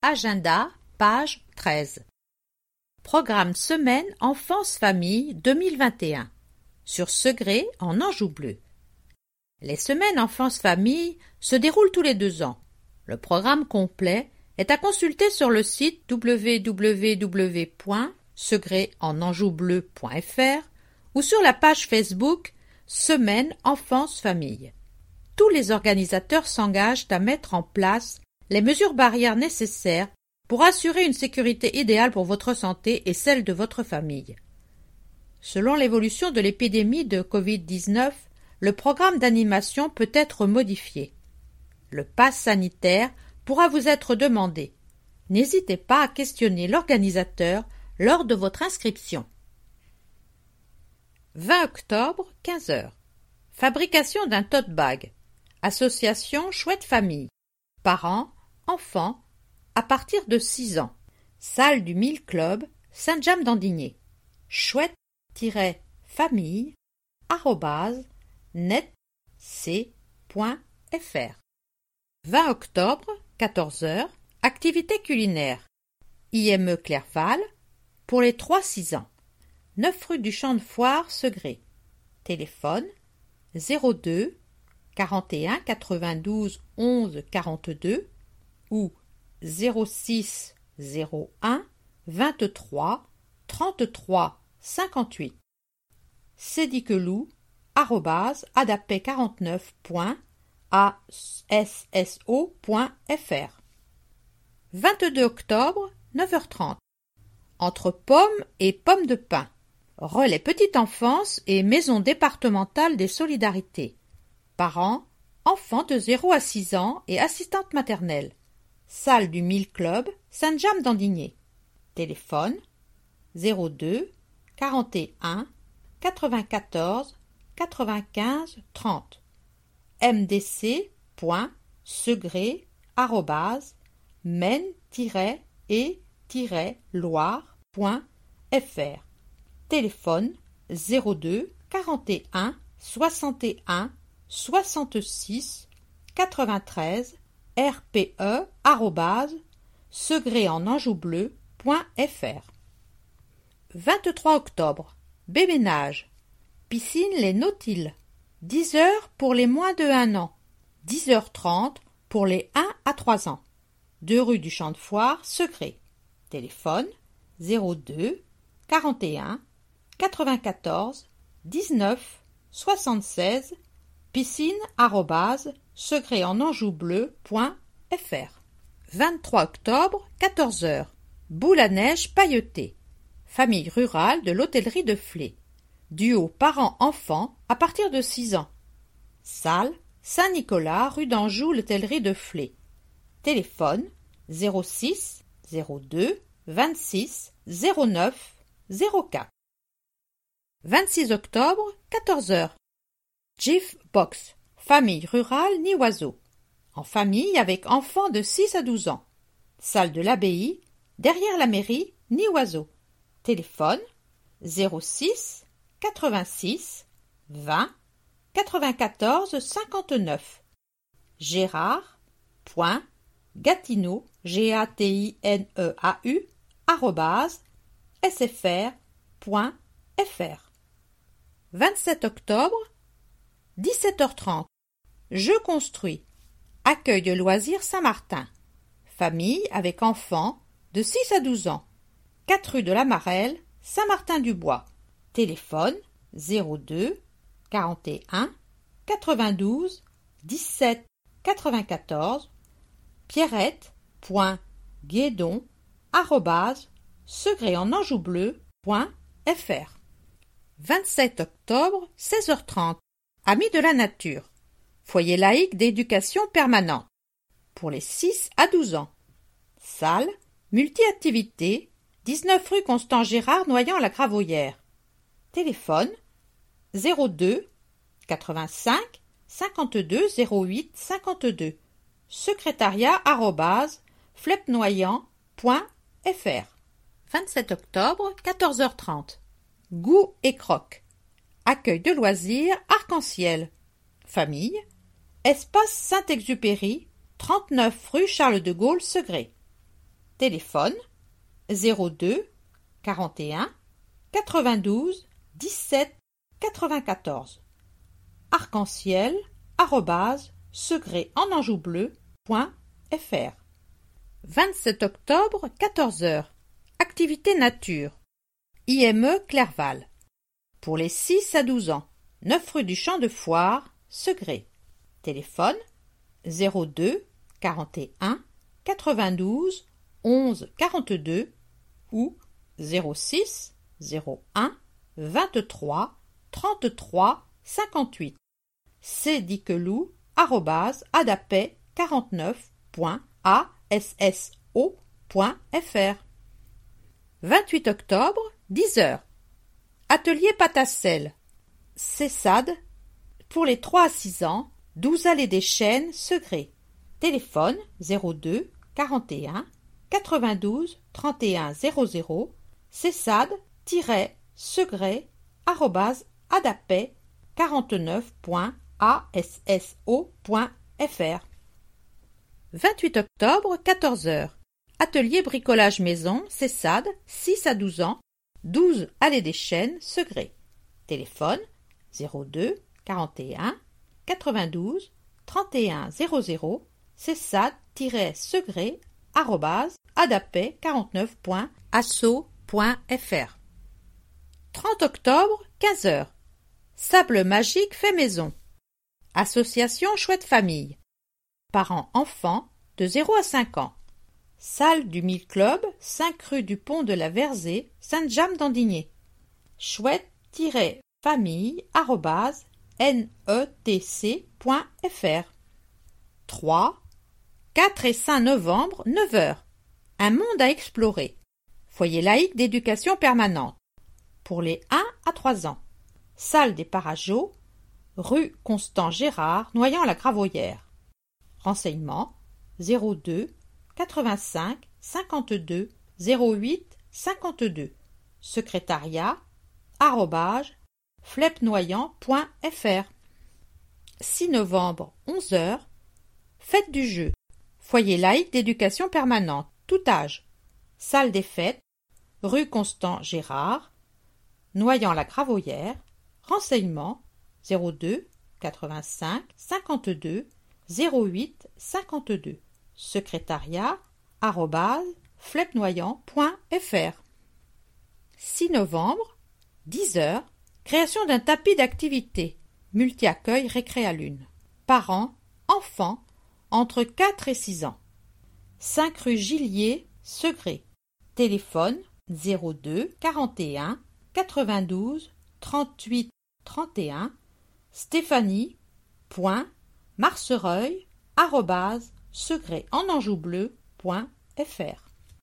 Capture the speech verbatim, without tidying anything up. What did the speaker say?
Agenda, page treize. Programme Semaine Enfance-Famille deux mille vingt et un. Sur Segré en Anjou bleu. Les semaines Enfance-Famille se déroulent tous les deux ans. Le programme complet est à consulter sur le site w w w point segré en anjou bleu point f r ou sur la page Facebook Semaine Enfance-Famille. Tous les organisateurs s'engagent à mettre en place les mesures barrières nécessaires pour assurer une sécurité idéale pour votre santé et celle de votre famille. Selon l'évolution de l'épidémie de covid dix-neuf, le programme d'animation peut être modifié. Le pass sanitaire pourra vous être demandé. N'hésitez pas à questionner l'organisateur lors de votre inscription. vingt octobre, quinze heures. Fabrication d'un tote bag. Association Chouette Famille. Parents, enfants, à partir de six ans. Salle du Mille Club, Saint-James-d'Andigné. Chouette-famille arobase netc point f r. vingt octobre, quatorze heures. Activité culinaire. I M E Clerval pour les trois six ans. neuf rue du Champ de Foire, Segré. Téléphone zéro deux quarante et un quatre-vingt-douze onze quarante-deux ou zéro six zéro un vingt-trois trente-trois cinquante-huit. Cédiquelou arobase adapé quarante-neuf point a s s o point f r. vingt-deux octobre, neuf heures trente. Entre pommes et pommes de pin. Relais petite enfance et maison départementale des solidarités. Parents, enfants de zéro à six ans et assistantes maternelles. Salle du Mille Club, Saint-James-d'Andigné. Téléphone zéro deux quarante et un quatre-vingt-quatorze quatre-vingt-quinze trente. m d c point segré arobase maine tiret et tiret loire point f r. Téléphone zéro deux quarante et un soixante et un soixante-six quatre-vingt-treize r p e arobase segré en anjou bleu point f r. vingt-trois octobre. Béménage. Piscine Les Nautiles. dix heures pour les moins de un an. dix heures trente pour les un à trois ans. deux rue du Champ de Foire, Segré. Téléphone zéro deux quarante et un quatre-vingt-quatorze dix-neuf soixante-seize. Piscine arobase segré en anjou bleu point f r. vingt-trois octobre, quatorze heures. Boule à neige pailletée. Famille rurale de l'hôtellerie de Flé. Duo parents-enfants à partir de six ans. Salle Saint-Nicolas, rue d'Anjou, l'hôtellerie de Flé. Téléphone zéro six zéro deux vingt-six zéro neuf zéro quatre. vingt-six octobre, quatorze heures. GIF Box. Famille rurale Niwoiseau. En famille avec enfants de six à douze ans. Salle de l'Abbaye, derrière la mairie, Niwoiseau. Téléphone zéro six quatre-vingt-six vingt quatre-vingt-quatorze cinquante-neuf. Gérard point Gatineau G A T I N E A U arobase s f r point f r. vingt-sept octobre, dix-sept heures trente. Je construis. Accueil de loisirs Saint-Martin. Famille avec enfants de six à douze ans. quatre rue de la Marelle, Saint-Martin-du-Bois. Téléphone zéro deux quarante et un quatre-vingt-douze dix-sept quatre-vingt-quatorze. Pierrette point guédon arobase segré en anjou bleu point f r. vingt-sept octobre, seize heures trente. Amis de la nature. Foyer laïque d'éducation permanente. Pour les six à douze ans. Salle multi-activités, dix-neuf rue Constant Gérard, Noyant-la-Gravoyère. Téléphone zéro deux quatre-vingt-cinq cinquante-deux zéro huit cinquante-deux. Secrétariat arobase flepnoyant point f r. vingt-sept octobre, quatorze heures trente. Goût et croque. Accueil de loisirs arc-en-ciel. Famille. Espace Saint-Exupéry, trente-neuf rue Charles de Gaulle, Segré. Téléphone zéro deux quarante et un quatre-vingt-douze dix-sept quatre-vingt-quatorze. Arc-en-ciel arobase segré en anjou bleu point fr. vingt-sept octobre, quatorze heures. Activité nature. I M E Clerval. Pour les six à douze ans. neuf rue du Champ de Foire, Segré. Téléphone zéro deux quarante et un quatre-vingt-douze onze quarante-deux ou zéro six zéro un vingt-trois trente-trois cinquante-huit. cdiquelou arobase adapet quarante-neuf point asso point fr. vingt-huit octobre, dix heures. Atelier pâte à sel. Cessade pour les trois à six ans, douze allée des Chênes, Segré. Téléphone zéro deux quarante et un quatre-vingt-douze trente et un zéro zéro. Cessade-segré arobase adapet quarante-neuf point asso point fr. vingt-huit octobre, quatorze heures. Atelier bricolage maison, Cessade, six à douze ans, douze allée des Chênes, Segré. Téléphone zéro deux quarante et un quatre-vingt-douze trente et un zéro zéro. Cessade-segré arobase adapet quarante-neuf point asso point fr. trente octobre, quinze heures. Sable magique fait maison. Association Chouette Famille. Parents-enfants de zéro à cinq ans. Salle du Mille Club, cinq rue du Pont de la Verzée, Sainte-Jamme-d'Andigné. Chouette-famille arobase netc point fr. trois, quatre et cinq novembre, neuf heures. Un monde à explorer. Foyer laïque d'éducation permanente. Pour les un à trois ans. Salle des Parageaux, rue Constant Gérard, Noyant-la-Gravoyère. Renseignements zéro deux quatre-vingt-cinq cinquante-deux zéro huit cinquante-deux. Secrétariat arobase flepnoyant point fr. six novembre, onze heures. Fête du jeu. Foyer laïque d'éducation permanente, tout âge. Salle des fêtes, rue Constant Gérard, Noyant-la-Gravoyère. Renseignements zéro deux quatre-vingt-cinq cinquante-deux zéro huit cinquante-deux. Secrétariat arobase flepnoyant point fr. six novembre, dix heures. Création d'un tapis d'activité. Multi-accueil Récréalune. Parents, enfants, entre quatre et six ans. cinq rue Gillier, Segré. Téléphone zéro deux quarante et un quatre-vingt-douze trente-huit trente et un. Stéphanie point marcereuil arobase segré en anjou bleu point fr.